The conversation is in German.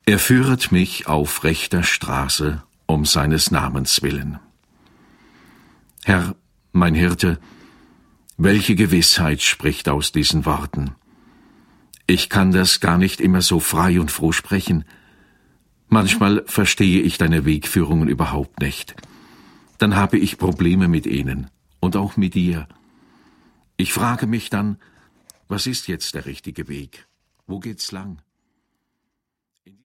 Er führet mich auf rechter Straße um seines Namens willen. Herr, mein Hirte, welche Gewissheit spricht aus diesen Worten? Ich kann das gar nicht immer so frei und froh sprechen. Manchmal verstehe ich deine Wegführungen überhaupt nicht. Dann habe ich Probleme mit ihnen und auch mit dir. Ich frage mich dann, was ist jetzt der richtige Weg? Wo geht's lang?